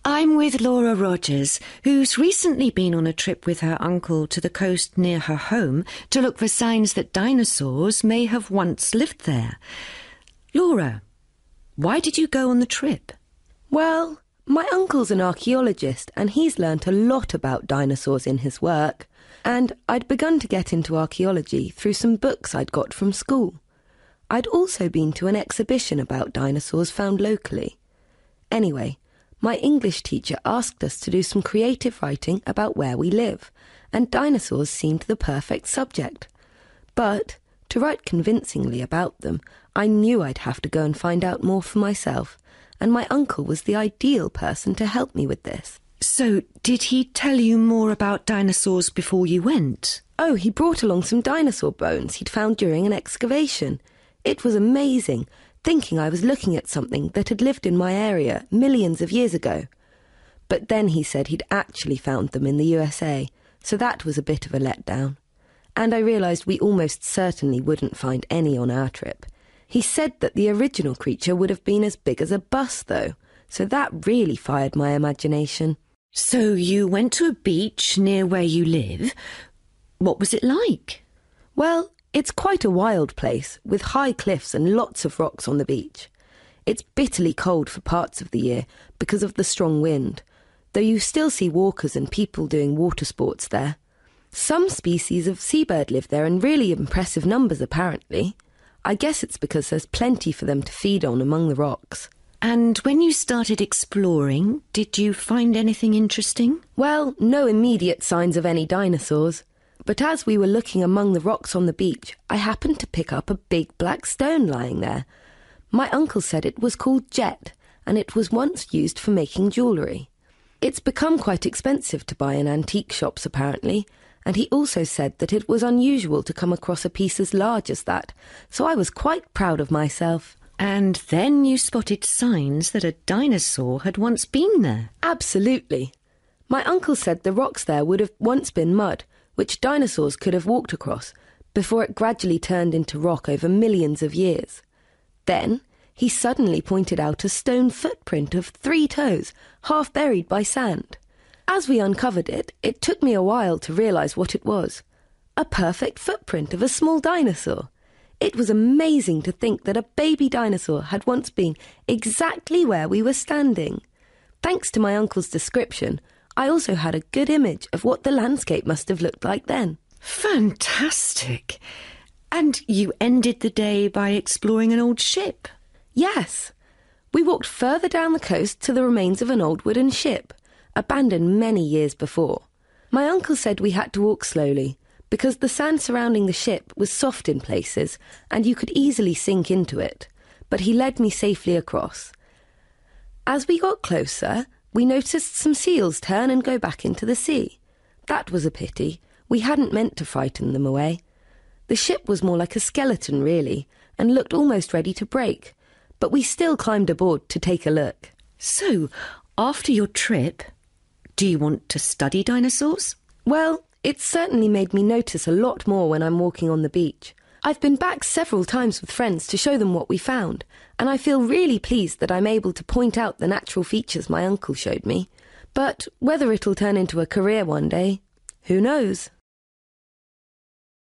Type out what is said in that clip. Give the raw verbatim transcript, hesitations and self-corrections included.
I'm with Laura Rogers, who's recently been on a trip with her uncle to the coast near her home to look for signs that dinosaurs may have once lived there. Laura, why did you go on the trip? Well, my uncle's an archaeologist and he's learnt a lot about dinosaurs in his work. And I'd begun to get into archaeology through some books I'd got from school. I'd also been to an exhibition about dinosaurs found locally. Anyway, my English teacher asked us to do some creative writing about where we live, and dinosaurs seemed the perfect subject. But to write convincingly about them, I knew I'd have to go and find out more for myself, and my uncle was the ideal person to help me with this. So, did he tell you more about dinosaurs before you went? Oh, he brought along some dinosaur bones he'd found during an excavation. It was amazing, thinking I was looking at something that had lived in my area millions of years ago. But then he said he'd actually found them in the U S A, so that was a bit of a letdown. And I realised we almost certainly wouldn't find any on our trip. He said that the original creature would have been as big as a bus, though, so that really fired my imagination. So you went to a beach near where you live. What was it like? Well, it's quite a wild place, with high cliffs and lots of rocks on the beach. It's bitterly cold for parts of the year because of the strong wind, though you still see walkers and people doing water sports there. Some species of seabird live there in really impressive numbers, apparently. I guess it's because there's plenty for them to feed on among the rocks. And when you started exploring, did you find anything interesting? Well, no immediate signs of any dinosaurs. But as we were looking among the rocks on the beach, I happened to pick up a big black stone lying there. My uncle said it was called jet, and it was once used for making jewellery. It's become quite expensive to buy in antique shops, apparently, and he also said that it was unusual to come across a piece as large as that, so I was quite proud of myself. And then you spotted signs that a dinosaur had once been there. Absolutely. My uncle said the rocks there would have once been mud, which dinosaurs could have walked across, before it gradually turned into rock over millions of years. Then he suddenly pointed out a stone footprint of three toes, half buried by sand. As we uncovered it, it took me a while to realise what it was. A perfect footprint of a small dinosaur. It was amazing to think that a baby dinosaur had once been exactly where we were standing. Thanks to my uncle's description, I also had a good image of what the landscape must have looked like then. Fantastic! And you ended the day by exploring an old ship? Yes. We walked further down the coast to the remains of an old wooden ship, abandoned many years before. My uncle said we had to walk slowly, because the sand surrounding the ship was soft in places and you could easily sink into it, but he led me safely across. As we got closer, we noticed some seals turn and go back into the sea. That was a pity. We hadn't meant to frighten them away. The ship was more like a skeleton, really, and looked almost ready to break, but we still climbed aboard to take a look. So, after your trip, do you want to study dinosaurs? Well, it's certainly made me notice a lot more when I'm walking on the beach. I've been back several times with friends to show them what we found, and I feel really pleased that I'm able to point out the natural features my uncle showed me. But whether it'll turn into a career one day, who knows?